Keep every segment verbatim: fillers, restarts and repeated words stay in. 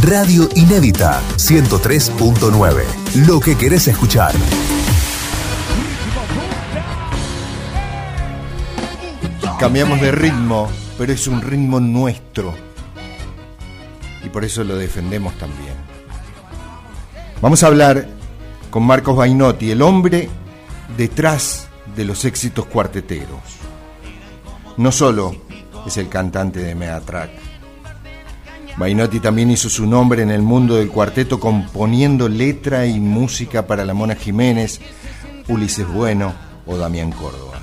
Radio Inédita ciento tres punto nueve. Lo que querés escuchar. Cambiamos de ritmo, pero es un ritmo nuestro. Y por eso lo defendemos también. Vamos a hablar con Marcos Bainotti, el hombre detrás de los éxitos cuarteteros. No solo es el cantante de Megatrack. Bainotti también hizo su nombre en el mundo del cuarteto componiendo letra y música para la Mona Jiménez, Ulises Bueno o Damián Córdoba.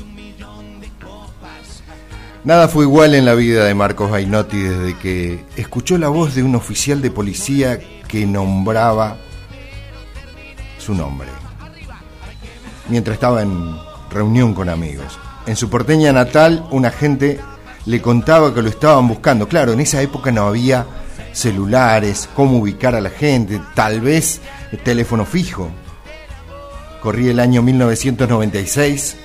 Nada fue igual en la vida de Marcos Bainotti desde que escuchó la voz de un oficial de policía que nombraba su nombre mientras estaba en reunión con amigos. En su porteña natal, un agente le contaba que lo estaban buscando. Claro, en esa época no había celulares, cómo ubicar a la gente, tal vez el teléfono fijo. Corría el año mil novecientos noventa y seis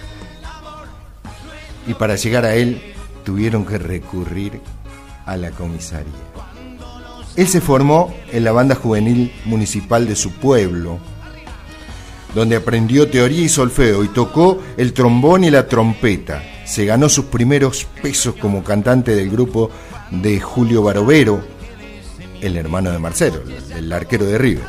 y para llegar a él tuvieron que recurrir a la comisaría. Él se formó en la banda juvenil municipal de su pueblo, donde aprendió teoría y solfeo y tocó el trombón y la trompeta. Se ganó sus primeros pesos como cantante del grupo de Julio Barovero, el hermano de Marcelo, el arquero de River.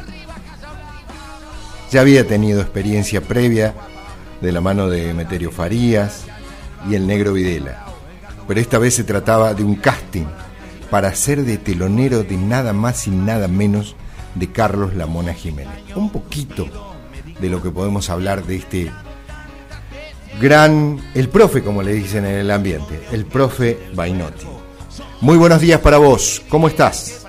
Ya había tenido experiencia previa de la mano de Emeterio Farías y el Negro Videla, pero esta vez se trataba de un casting para ser de telonero de nada más y nada menos de Carlos La Mona Jiménez. Un poquito de lo que podemos hablar de este gran, el profe, como le dicen en el ambiente, el profe Bainotti. Muy buenos días para vos, ¿cómo estás?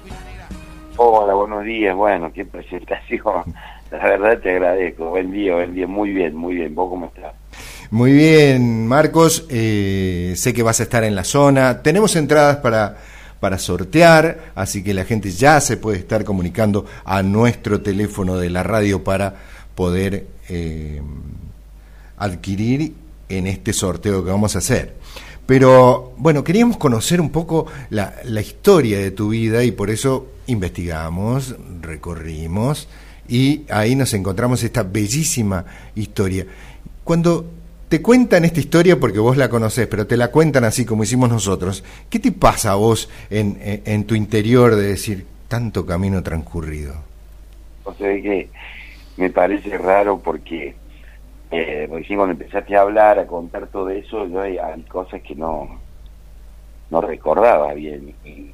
Hola, buenos días, bueno, qué presentación, la verdad te agradezco, buen día, buen día, muy bien, muy bien, ¿vos cómo estás? Muy bien, Marcos, eh, sé que vas a estar en la zona, tenemos entradas para, para sortear, así que la gente ya se puede estar comunicando a nuestro teléfono de la radio para poder eh, adquirir en este sorteo que vamos a hacer. Pero bueno, queríamos conocer un poco la, la historia de tu vida y por eso investigamos, recorrimos y ahí nos encontramos esta bellísima historia. Cuando te cuentan esta historia, porque vos la conocés, pero te la cuentan así como hicimos nosotros, ¿qué te pasa a vos en, en, en tu interior de decir tanto camino transcurrido? O sea que me parece raro porque eh, recién cuando empezaste a hablar, a contar todo eso, yo hay, hay cosas que no no recordaba bien y,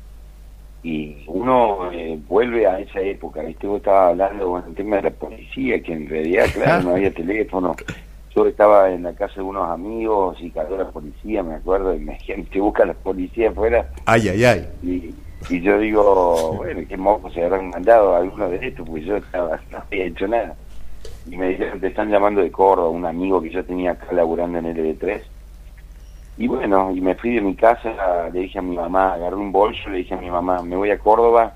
y uno eh, vuelve a esa época, ¿viste? Vos estabas hablando con el tema de la policía, que en realidad, claro, no había teléfono. Yo estaba en la casa de unos amigos y cayó la policía, me acuerdo, y me dijeron que busca la policía afuera. Ay, ay, ay. Y, y yo digo, bueno, qué mocos se habrán mandado algunos de estos, porque yo estaba, no había hecho nada. Y me dijeron, te están llamando de Córdoba, un amigo que yo tenía acá laburando en L B tres. Y bueno, y me fui de mi casa, le dije a mi mamá, agarré un bolso, le dije a mi mamá, me voy a Córdoba,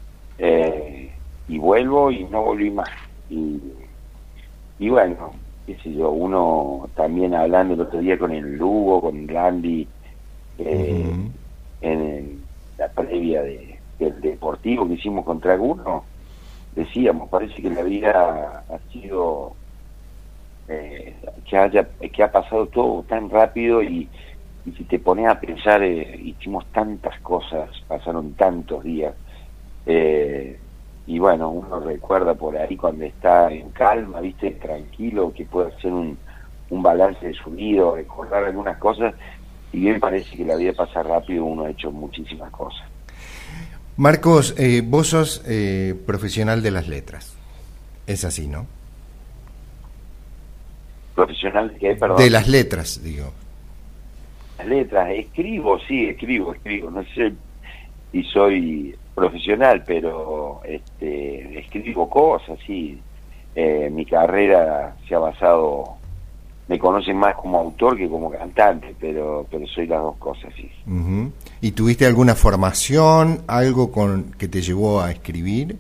eh, y vuelvo, y no volví más. Y, y bueno, qué sé yo, uno también hablando el otro día con el Lugo, con Randy, eh, uh-huh. en la previa de, del deportivo que hicimos contra alguno, decíamos, parece que la vida ha sido, eh, que haya que ha pasado todo tan rápido y, y si te pones a pensar, eh, hicimos tantas cosas, pasaron tantos días, eh, y bueno, uno recuerda por ahí cuando está en calma, viste, tranquilo, que puede hacer un, un balance de su vida, recordar algunas cosas, y bien parece que la vida pasa rápido, uno ha hecho muchísimas cosas. Marcos, eh, vos sos eh, profesional de las letras, es así, ¿no? ¿Profesional de qué, perdón? De las letras, digo. Las letras, escribo, sí, escribo, escribo, no sé si soy profesional, pero este, escribo cosas, sí. Eh, mi carrera se ha basado, me conocen más como autor que como cantante, pero pero soy las dos cosas, sí. Uh-huh. ¿Y tuviste alguna formación, algo con que te llevó a escribir?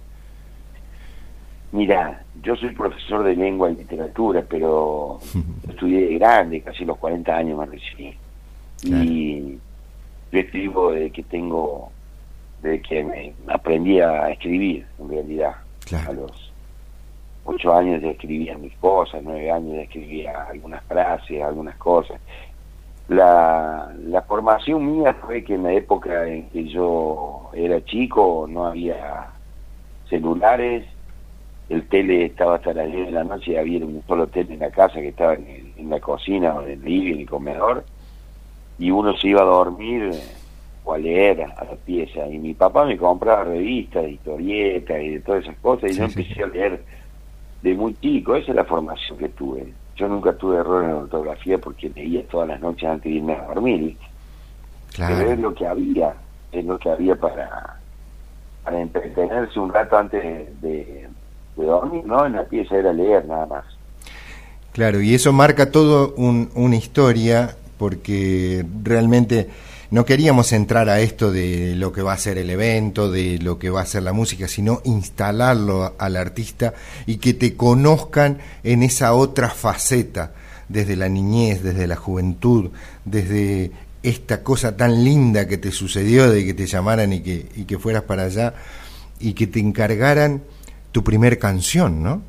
Mira, yo soy profesor de lengua y literatura, pero estudié de grande, casi los cuarenta años me recibí. Claro. Y yo escribo desde que tengo de que me aprendí a escribir, en realidad. Claro. A los ocho años ya escribía mis cosas, nueve años ya escribía algunas frases, algunas cosas. La, la formación mía fue que en la época en que yo era chico no había celulares, el tele estaba hasta las diez de la noche y había un solo tele en la casa que estaba en, el, en la cocina o en el living, en el comedor, y uno se iba a dormir o a leer a la pieza, y mi papá me compraba revistas, historietas y de todas esas cosas, y sí, yo empecé sí. a leer de muy chico. Esa es la formación que tuve. Yo nunca tuve errores en ortografía porque leía todas las noches antes de irme a dormir. Claro. Pero es lo que había, es lo que había para, para entretenerse un rato antes de, de dormir, ¿no? En la pieza era leer nada más. Claro, y eso marca todo un, una historia, porque realmente no queríamos entrar a esto de lo que va a ser el evento, de lo que va a ser la música, sino instalarlo al artista y que te conozcan en esa otra faceta, desde la niñez, desde la juventud, desde esta cosa tan linda que te sucedió de que te llamaran y que, y que fueras para allá y que te encargaran tu primer canción, ¿no?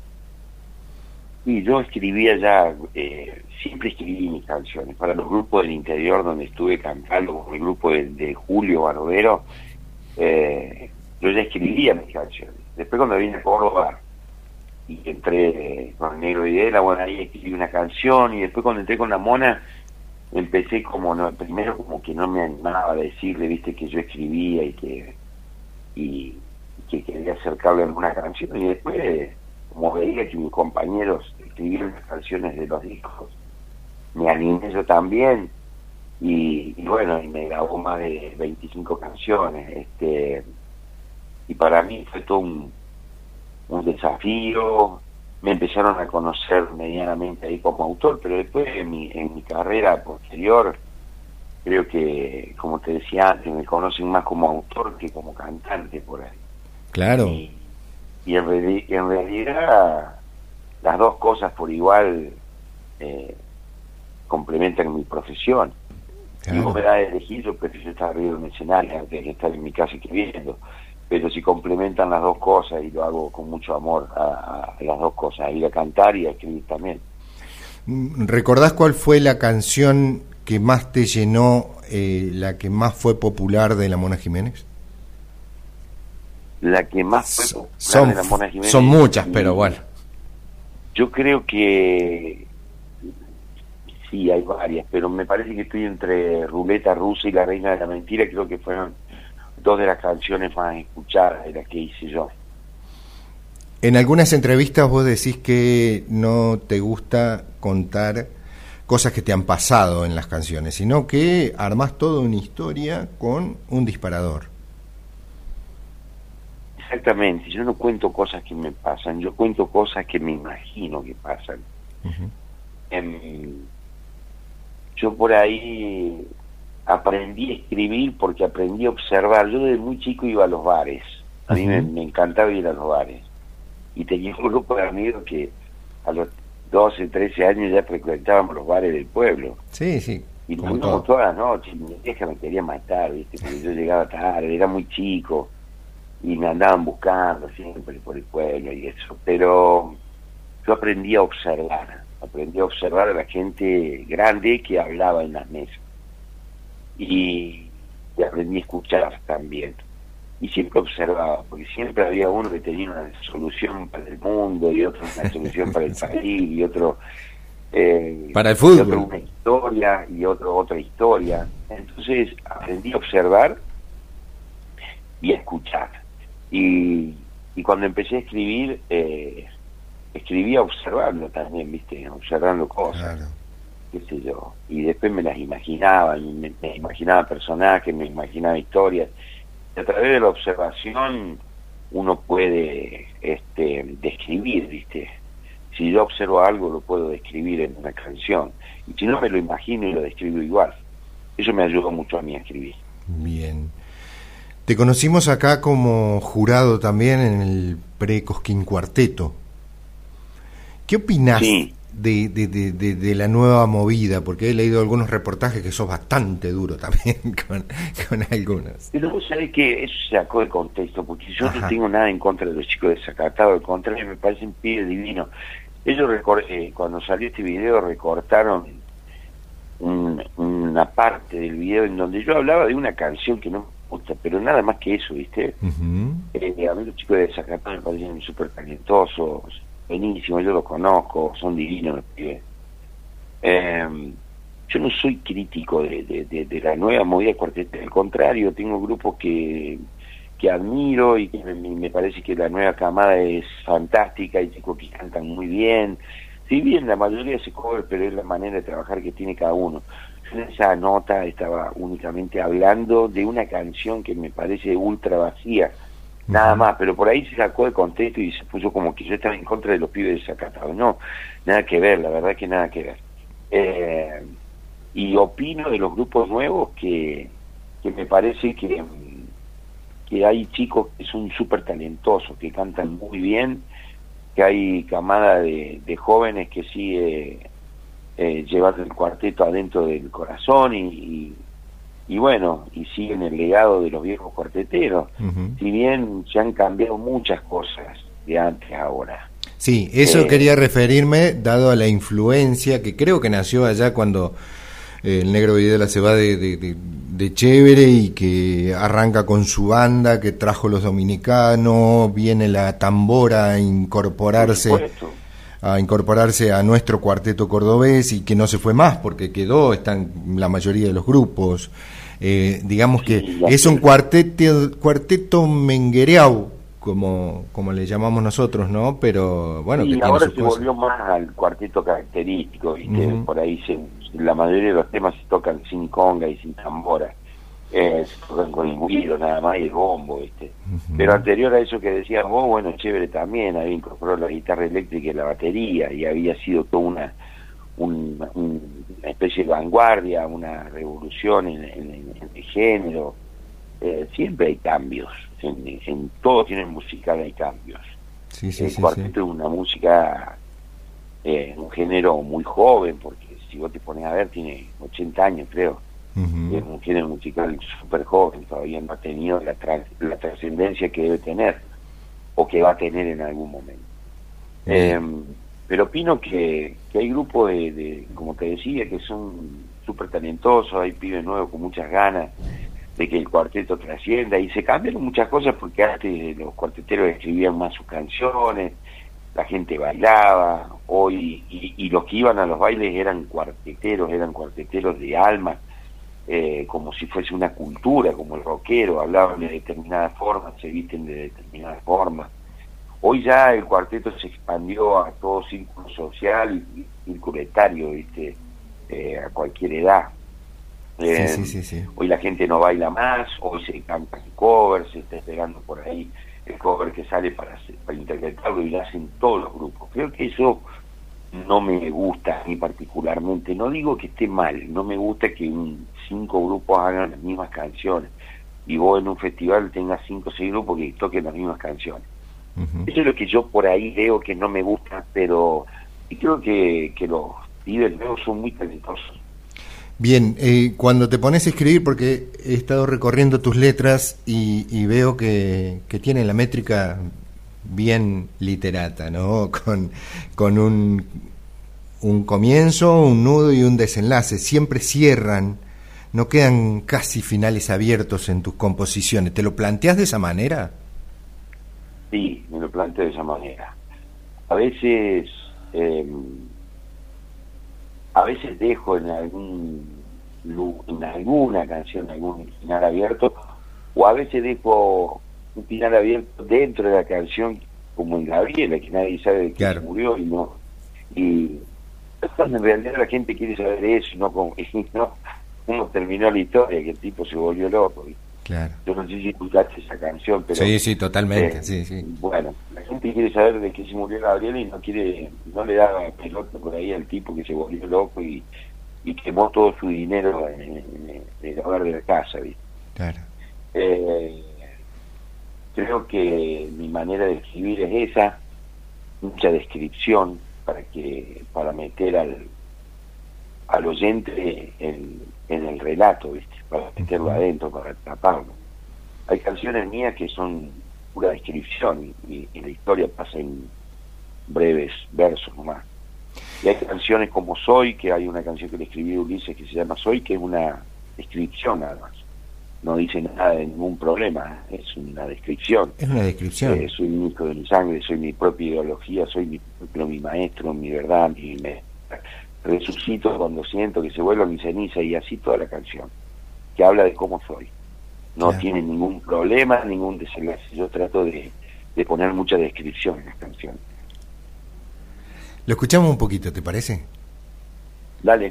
Sí, yo escribía ya, eh, siempre escribí mis canciones. Para los grupos del interior donde estuve cantando, con el grupo de, de Julio Barovero, eh, yo ya escribía mis canciones. Después cuando vine a Córdoba y entré con el Negro Videla, bueno, ahí escribí una canción, y después cuando entré con la Mona, empecé como, no, primero como que no me animaba a decirle, viste, que yo escribía y que, y, y que quería acercarle alguna canción, y después, como veía que mis compañeros escribían las canciones de los discos, me animé yo también, y, y bueno, y me grabó más de veinticinco canciones, este y para mí fue todo un, un desafío. Me empezaron a conocer medianamente ahí como autor, pero después en mi, en mi carrera posterior, creo que, como te decía antes, me conocen más como autor que como cantante por ahí. Claro. Y, y en, reali- en realidad las dos cosas por igual eh, complementan mi profesión. Claro. Si vos me das a elegir, yo prefiero estar arriba de un escenario antes que estar en mi casa escribiendo. Pero si complementan las dos cosas, y lo hago con mucho amor a, a las dos cosas, a ir a cantar y a escribir también. ¿Recordás cuál fue la canción que más te llenó, eh, la que más fue popular de la Mona Jiménez? La que más fue popular son, de la Mona Jiménez. Son muchas, pero bueno. Yo creo que sí, hay varias, pero me parece que estoy entre Ruleta Rusa y La Reina de la Mentira. Creo que fueron dos de las canciones más escuchadas de las que hice yo. En algunas entrevistas vos decís que no te gusta contar cosas que te han pasado en las canciones, sino que armás toda una historia con un disparador. Exactamente, yo no cuento cosas que me pasan, yo cuento cosas que me imagino que pasan. Uh-huh. Eh, yo por ahí aprendí a escribir porque aprendí a observar. Yo desde muy chico iba a los bares, a uh-huh. mí me, me encantaba ir a los bares, y tenía un grupo de amigos que a los doce, trece años ya frecuentábamos los bares del pueblo. Sí, sí. Y nos íbamos todas las noches, mi vieja me quería matar, ¿viste? Porque yo llegaba tarde, era muy chico, y me andaban buscando siempre por el pueblo y eso. Pero yo aprendí a observar, aprendí a observar a la gente grande que hablaba en las mesas. Y, y aprendí a escuchar también. Y siempre observaba, porque siempre había uno que tenía una solución para el mundo, y otro una solución para el país, y otro eh, para el fútbol, y otro una historia, y otro otra historia. Entonces aprendí a observar y a escuchar. Y, y cuando empecé a escribir, eh, escribía observando también, ¿viste? Observando cosas. Claro. Qué sé yo. Y después me las imaginaba, me, me imaginaba personajes, me imaginaba historias. A través de la observación uno puede este, describir, ¿viste? Si yo observo algo, lo puedo describir en una canción. Y si no, me lo imagino y lo describo igual. Eso me ayudó mucho a mí a escribir. Bien. Te conocimos acá como jurado también en el Pre-Cosquín Cuarteto. ¿Qué opinás sí. de, de, de, de, de la nueva movida? Porque he leído algunos reportajes que sos bastante duro también con, con algunos. Pero vos sabés que eso se sacó de contexto, porque yo Ajá. no tengo nada en contra de los chicos desacatados, al contrario, me parecen pibes divinos. Ellos, eh, cuando salió este video, recortaron un, una parte del video en donde yo hablaba de una canción que no me gusta, pero nada más que eso, ¿viste? Uh-huh. eh, a mí los chicos de desacatados me parecen súper talentosos, buenísimos, yo los conozco, son divinos los pibes. Eh, yo no soy crítico de, de, de, de la nueva movida cuartetera, al contrario, tengo grupos que que admiro y que me, me parece que la nueva camada es fantástica, hay chicos que cantan muy bien, si bien la mayoría se cover, pero es la manera de trabajar que tiene cada uno. Yo en esa nota estaba únicamente hablando de una canción que me parece ultra vacía, uh-huh. nada más, pero por ahí se sacó de contexto y se puso como que yo estaba en contra de los pibes desacatados. No, nada que ver, la verdad que nada que ver. Eh, y opino de los grupos nuevos que, que me parece que que hay chicos que son súper talentosos, que cantan muy bien, que hay camada de, de jóvenes que sigue eh, llevando el cuarteto adentro del corazón y, y, y bueno, y siguen el legado de los viejos cuarteteros. Uh-huh. Si bien se han cambiado muchas cosas de antes a ahora. Sí, eso eh, quería referirme, dado a la influencia que creo que nació allá cuando eh, el Negro Videla se va de, de, de de Chévere y que arranca con su banda, que trajo los dominicanos, viene la tambora a incorporarse a incorporarse a nuestro cuarteto cordobés y que no se fue más porque quedó, están la mayoría de los grupos. Eh, digamos que sí, es un cuarteto, cuarteto menguereau, como, como le llamamos nosotros, ¿no? Pero bueno, sí, que tiene ahora sus se cosas. Volvió más al cuarteto característico, ¿viste? Uh-huh. Por ahí se, la mayoría de los temas se tocan sin conga y sin tambora, eh, se tocan con el guiro nada más y el bombo, ¿viste? Uh-huh. Pero anterior a eso que decías vos, bueno, Chévere también había incorporado la guitarra eléctrica y la batería y había sido toda una, un, un, una especie de vanguardia, una revolución en, en, en el género. Eh, siempre hay cambios, en, en todo tienen musical hay cambios. Sí, sí, el sí, cuarteto sí. es una música, eh, un género muy joven, porque si vos te pones a ver tiene ochenta años creo. Uh-huh. Es un género musical súper joven, todavía no ha tenido la, tra- la trascendencia que debe tener o que va a tener en algún momento. Uh-huh. Eh, pero opino que, que hay grupos de, de, como te decía, que son súper talentosos, hay pibes nuevos con muchas ganas de que el cuarteto trascienda, y se cambiaron muchas cosas porque antes los cuarteteros escribían más sus canciones, la gente bailaba, hoy y, y los que iban a los bailes eran cuarteteros, eran cuarteteros de alma, eh, como si fuese una cultura, como el rockero, hablaban de determinada forma, se visten de determinada forma. Hoy ya el cuarteto se expandió a todo círculo social y círculo etario, ¿viste? Eh, a cualquier edad. Eh, sí, sí, sí, sí. Hoy la gente no baila más, hoy se canta el cover, se está esperando por ahí el cover que sale para, para interpretarlo y lo hacen todos los grupos. Creo que eso no me gusta a mí particularmente, no digo que esté mal, no me gusta que un, cinco grupos hagan las mismas canciones y vos en un festival tengas cinco o seis grupos que toquen las mismas canciones. Uh-huh. Eso es lo que yo por ahí veo que no me gusta, pero y creo que, que los pibes nuevos son muy talentosos. Bien, eh, cuando te pones a escribir, porque he estado recorriendo tus letras y, y veo que, que tiene la métrica bien literata, ¿no? Con, con un, un comienzo, un nudo y un desenlace. Siempre cierran, no quedan casi finales abiertos en tus composiciones. ¿Te lo planteas de esa manera? Sí, me lo planteo de esa manera. A veces... Eh, a veces dejo en algún en alguna canción algún final abierto, o a veces dejo un final abierto dentro de la canción, como en Gabriela, que nadie sabe de qué claro. se murió y no y en realidad la gente quiere saber eso y no cómo, no cómo terminó la historia, que el tipo se volvió loco. Claro. Yo no sé si escuchaste esa canción, pero sí, sí, totalmente, eh, sí, sí. Bueno, la gente quiere saber de qué se murió Gabriela y no quiere, no le da pelota por ahí al tipo que se volvió loco y, y quemó todo su dinero en, en, en el hogar de la casa, ¿viste? Claro. Eh, creo que mi manera de escribir es esa, mucha descripción, para que para meter al al oyente en, en el relato, ¿viste? Para meterlo adentro, para atraparlo. Hay canciones mías que son pura descripción y, y la historia pasa en breves versos nomás. Y hay canciones como Soy, que hay una canción que le escribí a Ulises que se llama Soy, que es una descripción nada más. No dice nada de ningún problema, es una descripción. Es una descripción. Eh, soy mi hijo de mi sangre, soy mi propia ideología, soy mi, mi maestro, mi verdad, mi me resucito cuando siento que se vuelve mi ceniza, y así toda la canción, que habla de cómo soy. No Claro. tiene ningún problema, ningún desenlace. Yo trato de, de poner mucha descripción en las canciones. Lo escuchamos un poquito, ¿te parece? Dale.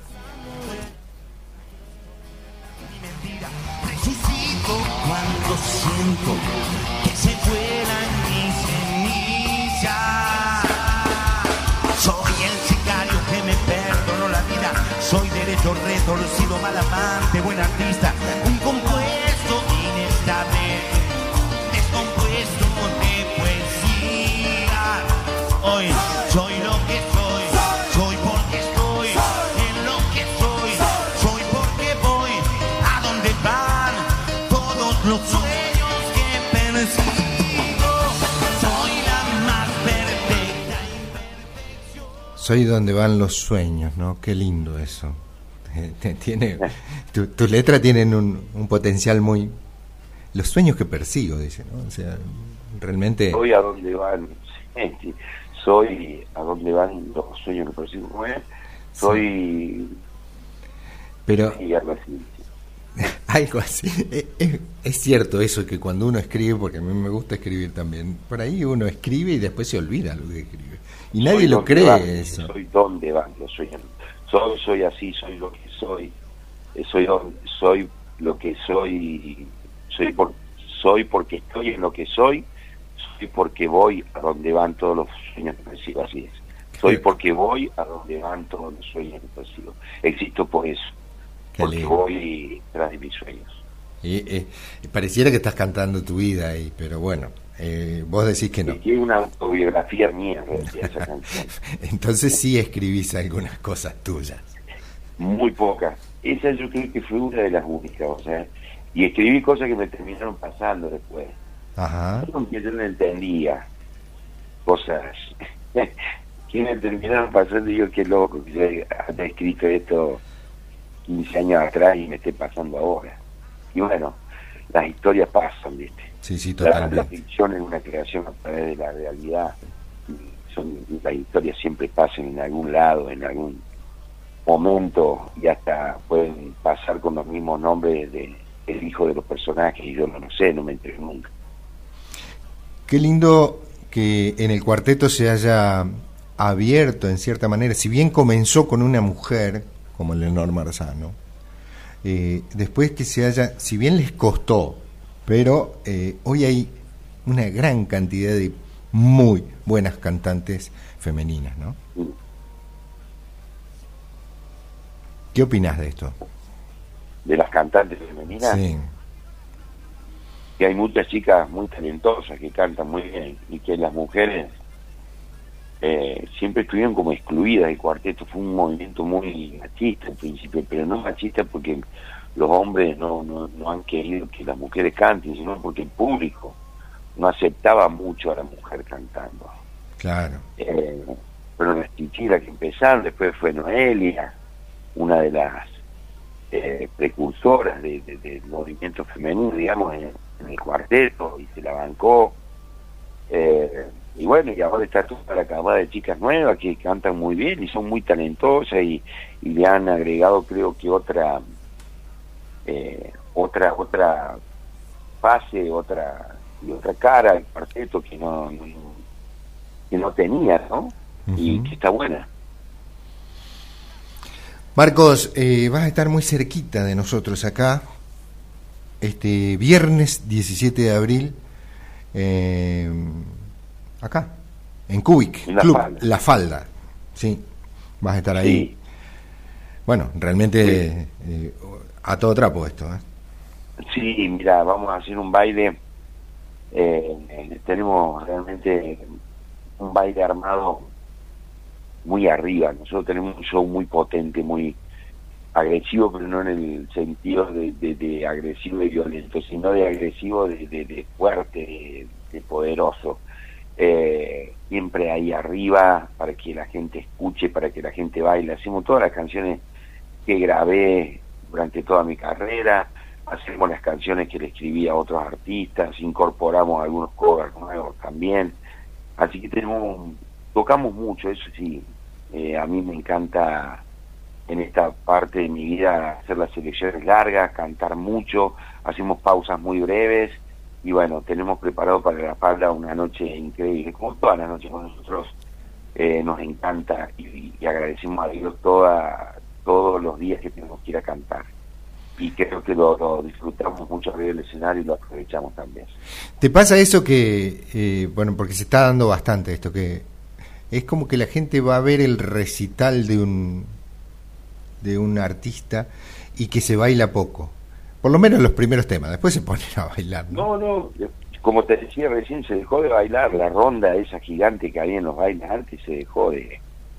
Resucito cuando siento que se vuelan mis cenizas. Soy el sicario que me perdonó la vida. Soy derecho retorcido, mal amante, buen artista. Un compuesto inestable, descompuesto de poesía. Hoy soy lo que soy, soy porque estoy en lo que soy, soy porque voy a donde van todos los sueños que persigo. Soy la más perfecta imperfección. Soy donde van los sueños, ¿no? Qué lindo eso. Tiene, tu, tus letras tienen un, un potencial muy... Los sueños que persigo, dice, ¿no? O sea, realmente... Soy a donde van, sí, soy a donde van los sueños que persigo, ¿cómo es? Soy... Pero Sí, algo así. algo así. Es, es- es cierto eso, que cuando uno escribe, porque a mí me gusta escribir también, por ahí uno escribe y después se olvida lo que escribe. Y nadie Soy lo donde cree van, eso. Soy donde van los sueños. Soy, soy así, soy lo que soy. Eh, Soy, don- soy lo que soy. Soy, por, soy porque estoy en lo que soy. Soy porque voy a donde van todos los sueños que persigo. Así es. Soy porque voy a donde van todos los sueños que persigo. Existo por eso. Qué Porque lindo. voy tras de mis sueños. Y, eh, pareciera que estás cantando tu vida ahí, pero bueno, eh, vos decís que no. Es que es una autobiografía mía, en realidad, esa canción. Entonces sí escribís algunas cosas tuyas. Muy pocas. Esa yo creo que fue una de las únicas, o sea, y escribí cosas que me terminaron pasando después. Ajá. Aunque yo no entendía cosas que me terminaron pasando, y yo qué loco que yo haya escrito esto quince años atrás y me esté pasando ahora. Y bueno, las historias pasan, ¿viste? Sí, sí, La, la totalmente. ficción es una creación a través de la realidad. Y son, las historias siempre pasan en algún lado, en algún momento, y hasta pueden pasar con los mismos nombres de el hijo de los personajes, y yo no lo sé, no me enteré nunca. Qué lindo que en el cuarteto se haya abierto en cierta manera, si bien comenzó con una mujer como Leonor Marzano, eh, después que se haya, si bien les costó, pero eh, hoy hay una gran cantidad de muy buenas cantantes femeninas, ¿no? ¿Qué opinás de esto? De las cantantes femeninas, Sí, que hay muchas chicas muy talentosas que cantan muy bien, y que las mujeres eh, siempre estuvieron como excluidas. El cuarteto fue un movimiento muy machista al principio, pero no machista porque los hombres no, no, no han querido que las mujeres canten, sino porque el público no aceptaba mucho a la mujer cantando. claro. Eh, fueron las chichiras que empezaron, después fue Noelia, una de las eh, precursoras de, de, del movimiento femenino, digamos, en, en el cuarteto, y se la bancó. Eh, y bueno, y ahora está toda la camada de chicas nuevas que cantan muy bien y son muy talentosas, y, y le han agregado, creo que otra eh, otra otra fase, otra y otra cara al cuarteto que no, no que no tenía, ¿no? Y Ujú. que está buena. Marcos, eh, vas a estar muy cerquita de nosotros acá, este viernes diecisiete de abril, eh, acá, en Cubic, En La Club Falda. La Falda, sí, vas a estar ahí. Sí. Bueno, realmente eh, a todo trapo esto, ¿eh? Sí, mira, vamos a hacer un baile. Eh, eh, tenemos realmente un baile armado muy arriba. Nosotros tenemos un show muy potente, muy agresivo, pero no en el sentido de, de, de agresivo y violento, sino de agresivo, de, de, de fuerte, de, de poderoso. Eh, siempre ahí arriba, para que la gente escuche, para que la gente baile. Hacemos todas las canciones que grabé durante toda mi carrera, hacemos las canciones que le escribí a otros artistas, incorporamos algunos covers nuevos también. Así que tenemos, tocamos mucho, eso sí. Eh, a mí me encanta en esta parte de mi vida hacer las selecciones largas, cantar mucho, hacemos pausas muy breves y bueno, tenemos preparado para La Falda una noche increíble, como todas las noches con nosotros. Eh, nos encanta y, y agradecemos a Dios toda, todos los días que tenemos que ir a cantar. Y creo que lo, lo disfrutamos mucho arriba del escenario y lo aprovechamos también. ¿Te pasa eso que, eh, bueno, porque se está dando bastante esto, que es como que la gente va a ver el recital de un de un artista y que se baila poco? Por lo menos los primeros temas, después se ponen a bailar, ¿no? No, no, como te decía recién, se dejó de bailar. La ronda esa gigante que había en los bailes antes se dejó de,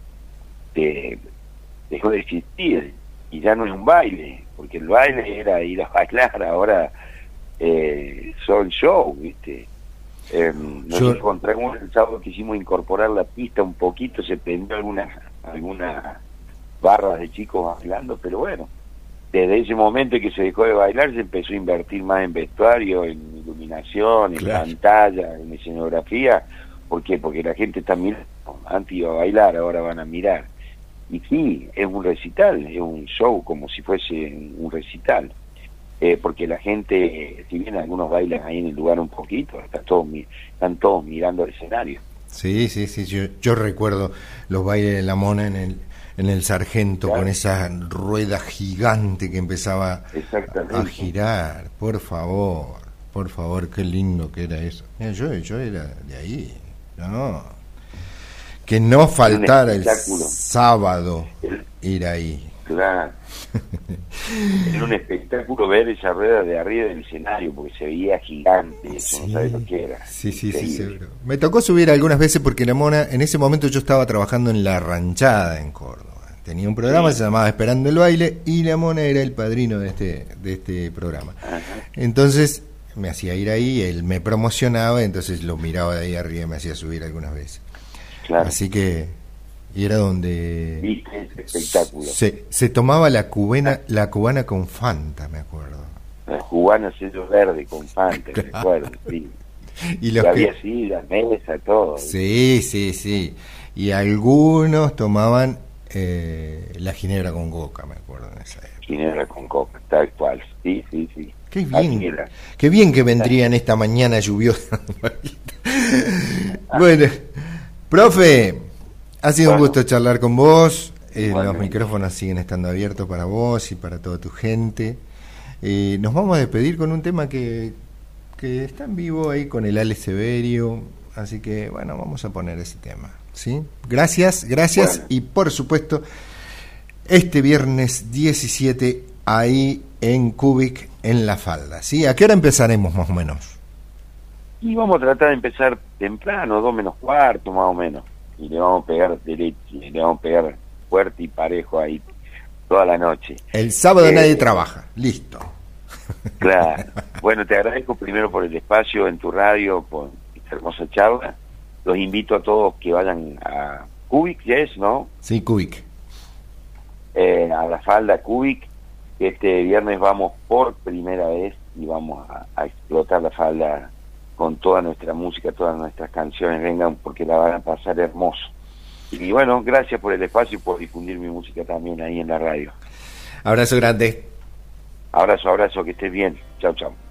de dejó de existir, y ya no es un baile, porque el baile era ir a bailar, ahora eh, son show, ¿viste? Eh, nos Yo... encontramos el sábado, quisimos incorporar la pista un poquito, se prendió algunas algunas barras de chicos bailando, pero bueno, desde ese momento que se dejó de bailar se empezó a invertir más en vestuario, en iluminación, en claro. pantalla, en escenografía. ¿Por qué? Porque la gente está mirando. Antes iba a bailar, ahora van a mirar. Y sí, es un recital, es un show como si fuese un recital. Eh, porque la gente, si bien algunos bailan ahí en el lugar un poquito, están todos, están todos mirando el escenario. Sí, sí, sí, yo, yo recuerdo los bailes de la Mona en el en el Sargento, claro. con esa rueda gigante que empezaba a girar. Por favor, por favor, qué lindo que era eso. Mira, yo, yo era de ahí, no, que no faltara el sábado ir ahí. Claro. Era un espectáculo ver esa rueda de arriba del escenario, porque se veía gigante, eso sí, no sabes lo que era. Sí, sí, sí, seguro. Me tocó subir algunas veces porque la Mona, en ese momento yo estaba trabajando en La Ranchada en Córdoba. Tenía un programa que sí. se llamaba Esperando el Baile, y la Mona era el padrino de este de este programa. Ajá. Entonces me hacía ir ahí, él me promocionaba, entonces lo miraba de ahí arriba y me hacía subir algunas veces. Claro. Así que y era donde ¿viste ese espectáculo? Se, se tomaba la cubana, la cubana con Fanta, me acuerdo. La cubana sello verde con Fanta, claro. recuerdo, sí. Y los y que... había así, la mesa, todo. Sí, sí, sí. Y algunos tomaban eh, la ginebra con coca, me acuerdo en esa época. Ginebra con coca, tal cual. Sí, sí, sí. Qué bien, qué bien que vendrían esta mañana lluviosa. Bueno, profe, ha sido bueno, un gusto charlar con vos. Eh, los micrófonos siguen estando abiertos para vos y para toda tu gente. Eh, nos vamos a despedir con un tema que, que está en vivo ahí con el Ale Severio. Así que, bueno, vamos a poner ese tema. ¿Sí? Gracias, gracias. Bueno. Y por supuesto, este viernes diecisiete, ahí en Cubic, en La Falda. ¿Sí? ¿A qué hora empezaremos más o menos? Y vamos a tratar de empezar temprano, dos menos cuarto, más o menos. Y le vamos a pegar derecho, le vamos a pegar fuerte y parejo ahí toda la noche. El sábado eh, nadie trabaja, listo. Claro. Bueno, te agradezco primero por el espacio en tu radio, por esta hermosa charla. Los invito a todos que vayan a Cubic, ¿ya es, no? Sí, Cubic. Eh, a La Falda, Cubic. Este viernes vamos por primera vez y vamos a, a explotar La Falda con toda nuestra música, todas nuestras canciones. Vengan porque la van a pasar hermoso. Y bueno, gracias por el espacio y por difundir mi música también ahí en la radio. Abrazo grande. Abrazo, abrazo, que estés bien. Chao, chao.